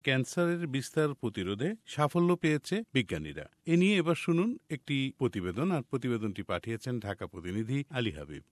ক্যান্সারের বিস্তার প্রতিরোধে সাফল্য পেয়েছে বিজ্ঞানীরা। এ নিয়ে এবার শুনুন একটি প্রতিবেদন। আর প্রতিবেদনটি পাঠিয়েছেন ঢাকা প্রতিনিধি আলী হাবিব।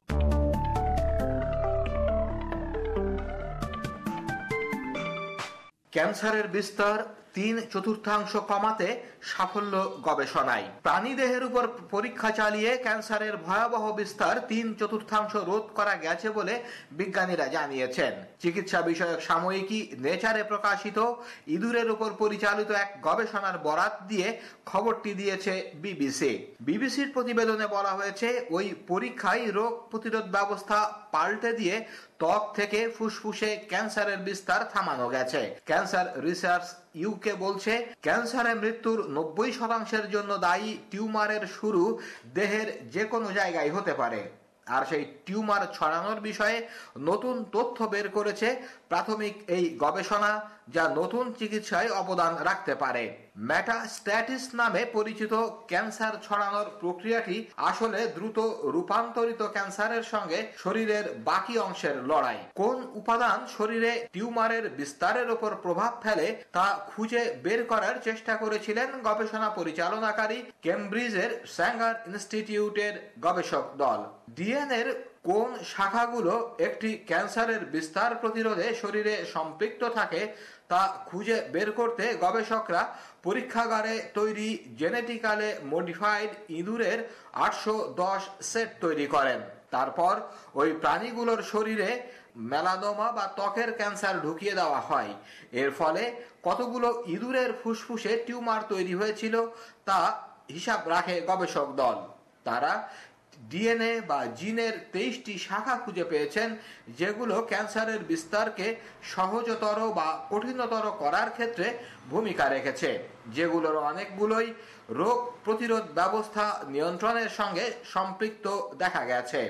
ক্যান্সারের বিস্তার ৩/৪ কমাতে সাফল্য গবেষণায়। প্রাণীদেহের উপর পরীক্ষা চালিয়ে ক্যান্সারের ভয়াবহ বিস্তার ৩/৪ রোধ করা গেছে বলে বিজ্ঞানীরা জানিয়েছেন। চিকিৎসা বিষয়ক সাময়িকী নেচারে প্রকাশিত ইঁদুরের উপর পরিচালিত এক গবেষণার বরাত দিয়ে খবরটি দিয়েছে বিবিসির প্রতিবেদনে বলা হয়েছে, ওই পরীক্ষায় রোগ প্রতিরোধ ব্যবস্থা পাল্টে দিয়ে ত্বক থেকে ফুসফুসে ক্যান্সারের বিস্তার থামানো গেছে। ক্যান্সার রিসার্চ ইউকে বলছে, ক্যান্সারে মৃত্যুর ৯০% জন্য দায়ী টিউমারের শুরু দেহের যে কোনো জায়গায় হতে পারে। আর সেই টিউমার ছড়ানোর বিষয়ে নতুন তথ্য বের করেছে প্রাথমিক এই গবেষণা, যা নতুন চিকিৎসায় অবদান রাখতে পারে। মেটাস্ট্যাটিস নামে পরিচিত ক্যান্সার ছড়ানোর প্রক্রিয়াটি আসলে দ্রুত রূপান্তরিত ক্যান্সারের সঙ্গে শরীরের বাকি অংশের লড়াই। কোন উপাদান শরীরে টিউমারের বিস্তারের উপর প্রভাব ফেলে তা খুঁজে বের করার চেষ্টা করেছিলেন গবেষণা পরিচালনাকারী কেমব্রিজের স্যাঙ্গার ইনস্টিটিউটের গবেষক দল। ডিএনএর কোন শাখাগুলো একটি ক্যান্সারের বিস্তার প্রতিরোধে শরীরে সম্পৃক্ত থাকে তা খুঁজে বের করতে গবেষকরা পরীক্ষাগারে তৈরি জেনেটিক্যালি মডিফাইড ইঁদুরের ৮১০ সেট তৈরি করেন। তারপর ওই প্রাণীগুলোর শরীরে মেলানোমা বা ত্বকের ক্যান্সার ঢুকিয়ে দেওয়া হয়। এর ফলে কতগুলো ইঁদুরের ফুসফুসে টিউমার তৈরি হয়েছিল তা হিসাব রাখে গবেষক দল। তারা ডিএনএ বা জিনের ২৩টি শাখা খুঁজে পেয়েছেন, যেগুলো ক্যান্সারের বিস্তারকে সহজতর বা কঠিনতর করার ক্ষেত্রে ভূমিকা রেখেছে, যেগুলোর অনেকগুলোই রোগ প্রতিরোধ ব্যবস্থা নিয়ন্ত্রণের সঙ্গে সম্পৃক্ত দেখা গেছে।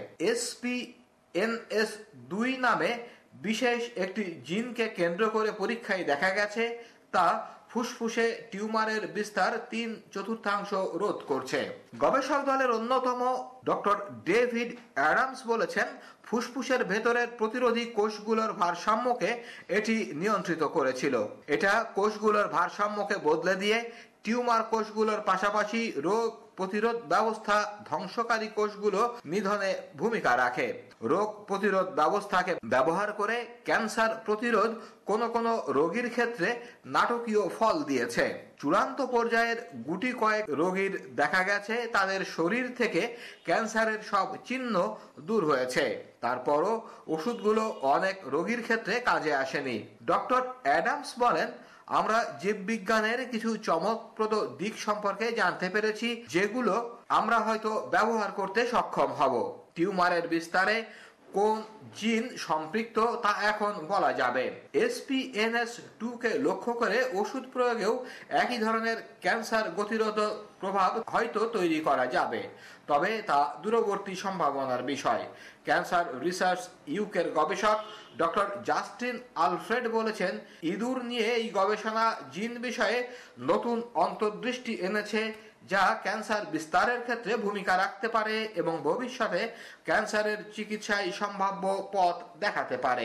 SPNS2 নামে বিশেষ একটি জিনকে কেন্দ্র করে পরীক্ষায় দেখা গেছে তা ফুসফুসে টিউমারের বিস্তার ৩/৪ রোধ করছে। গবেষক দলের অন্যতম ডক্টর ডেভিড অ্যাডামস বলেছেন, ফুসফুসের ভেতরের প্রতিরোধী কোষগুলোর ভারসাম্যকে এটি নিয়ন্ত্রিত করেছিল। এটা কোষগুলোর ভারসাম্যকে বদলে দিয়ে টিউমার কোষগুলোর পাশাপাশি রোগ প্রতিরোধ ব্যবস্থা ধ্বংসকারী কোষগুলো নিধনে ভূমিকা রাখে। রোগ প্রতিরোধ ব্যবস্থাকে ব্যবহার করে ক্যান্সার প্রতিরোধ কোন কোন রোগীর ক্ষেত্রে নাটকীয় ফল দিয়েছে। চূড়ান্ত পর্যায়ের গুটি কয়েক রোগীর দেখা গেছে তাদের শরীর থেকে ক্যান্সারের সব চিহ্ন দূর হয়েছে। তারপরও ওষুধগুলো অনেক রোগীর ক্ষেত্রে কাজে আসেনি। ডক্টর অ্যাডামস বলেন, আমরা জীববিজ্ঞানের কিছু চমকপ্রদ দিক সম্পর্কে জানতে পেরেছি, যেগুলো আমরা হয়তো ব্যবহার করতে সক্ষম হব। টিউমারের বিস্তারে কোন জিন সম্পৃক্ত তা এখন বলা যাবে। SPNS2 কে লক্ষ্য করে ওষুধ প্রয়োগেও একই ধরনের ক্যান্সার গতিরোধক প্রভাব হয়তো তৈরি করা যাবে, তবে তা দূরবর্তী সম্ভাবনার বিষয়। ক্যান্সার রিসার্চ ইউকের গবেষক ডক্টর জাস্টিন আলফ্রেড বলেছেন, ইঁদুর নিয়ে এই গবেষণা জিন বিষয়ে নতুন অন্তর্দৃষ্টি এনেছে, যা ক্যান্সার বিস্তারের ক্ষেত্রে ভূমিকা রাখতে পারে এবং ভবিষ্যতে ক্যান্সারের চিকিৎসায় সম্ভাব্য পথ দেখাতে পারে।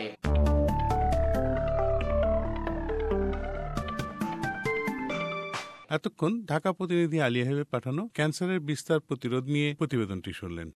এতক্ষণ ঢাকা প্রতিনিধি আলী হাবিব পাঠানো ক্যান্সারের বিস্তার প্রতিরোধ নিয়ে প্রতিবেদনটি শুনলেন।